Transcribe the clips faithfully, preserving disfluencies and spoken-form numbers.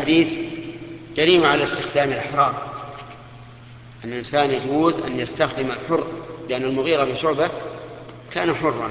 الحديث دليل على استخدام الأحرار، أن الإنسان يجوز أن يستخدم الحر، لأن المغيرة بن شعبة كان حرا.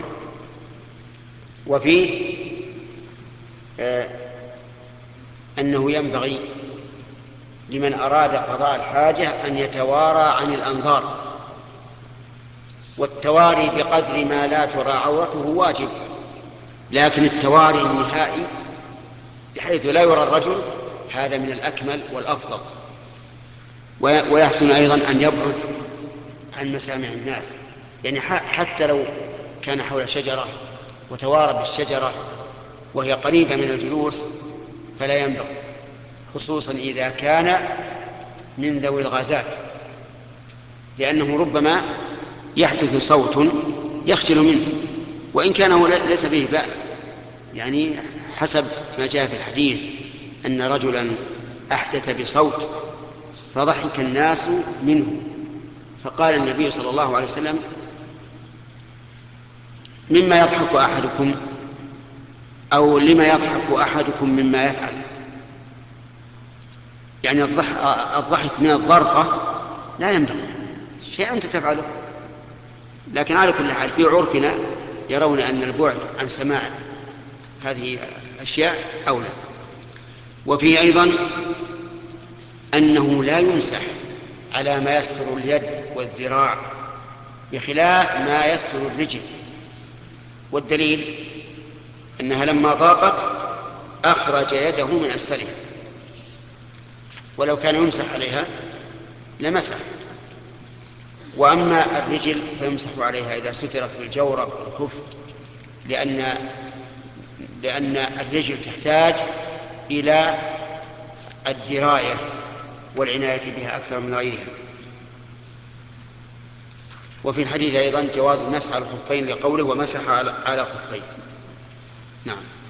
وفيه آه أنه ينبغي لمن أراد قضاء الحاجة أن يتوارى عن الأنظار، والتواري بقدر ما لا ترى عورته واجب، لكن التواري النهائي بحيث لا يرى الرجل هذا من الأكمل والأفضل. ويحسن أيضا أن يبعد عن مسامع الناس، يعني حتى لو كان حول شجرة وتوارى بالشجرة وهي قريبة من الجلوس فلا ينبغي، خصوصا إذا كان من ذوي الغازات، لأنه ربما يحدث صوت يخجل منه وإن كان هو ليس به بأس. يعني حسب ما جاء في الحديث أن رجلا أحدث بصوت فضحك الناس منه، فقال النبي صلى الله عليه وسلم: مما يضحك أحدكم، أو لما يضحك أحدكم مما يفعل، يعني الضحك من الضرطة لا ينبغي، شيء أنت تفعله. لكن على كل حال في عرفنا يرون أن البعد عن سماع هذه أشياء أولى. وفيه أيضا أنه لا يمسح على ما يستر اليد والذراع بخلاف ما يستر الرجل، والدليل أنها لما ضاقت أخرج يده من أسفلها، ولو كان يمسح عليها لمسح. وأما الرجل فيمسح عليها إذا سترت بالجورب والخف، لأن لأن الرجل تحتاج إلى الدراية والعناية بها أكثر من غيرها. وفي الحديث أيضا جواز المسح على الخفين لقوله: ومسح على خفين. نعم.